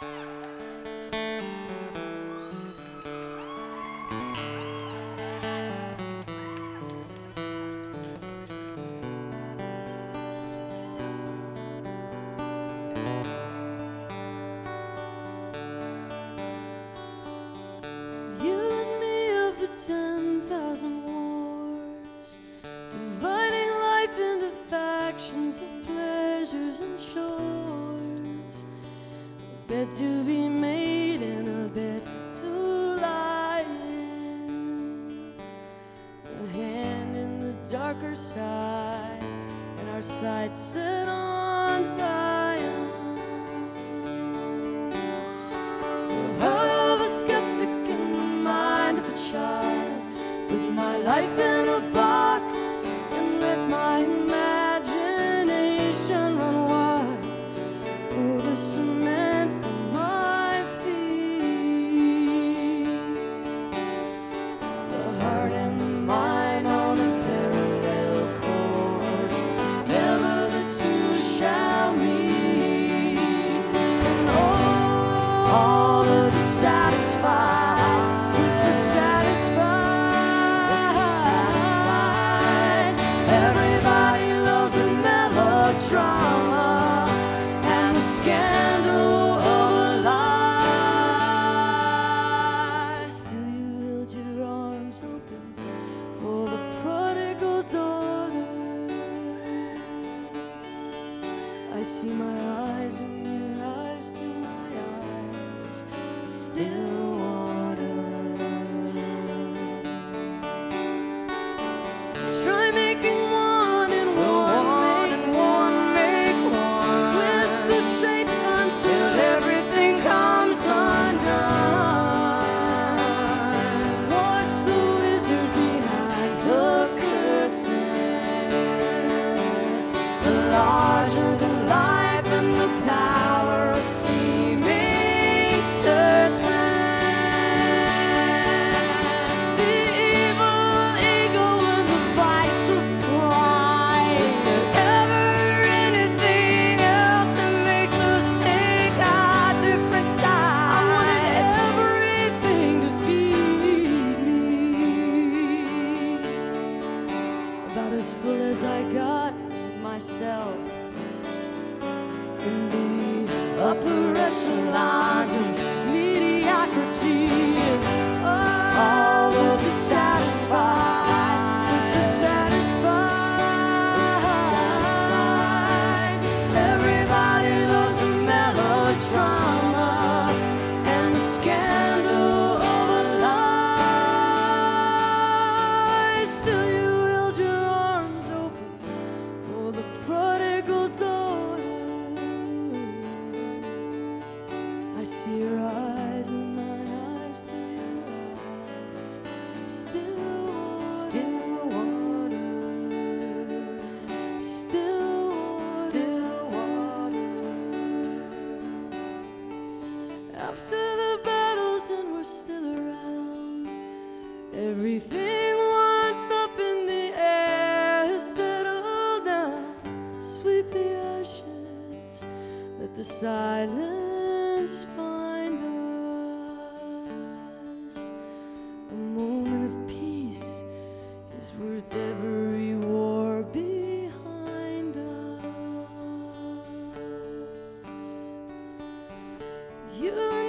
You and me of the 10,000 wars, dividing life into factions of pleasures and chores. A bed to be made and a bed to lie in. A hand in the darker side, and our sights set on Zion. The heart of a skeptic in the mind of a child. Put my life in a box and let my imagination run wild. Pour the cement from my feet. The heart and the mind on a parallel course. Never the two shall meet. And all the dissatisfied with the satisfied. Everybody loves a melodrama and the scandal of a lie. Still you held your arms open for the prodigal daughter. I see my eyes and your eyes through my eyes. Still water. Try making one and one make one. Twist the shapes until everything comes undone. Watch the wizard behind the curtain. The larger than life and the power of seeming certain. The evil ego and the vice of pride. Is there ever anything else that makes us take our different sides? I wanted everything to feed me. About as full as I got of myself. In the upper echelons of mediocrity, all the dissatisfied with the satisfied. Everybody loves a melodrama and the scandal of a lie. Still you held your arms open for the prodigal daughter. I see your eyes and my eyes through your eyes. Still water, still water. After the battles and we're still around, everything once up in the air has settled down. Sweep the ashes, let the silence find us. A moment of peace is worth every war behind us. You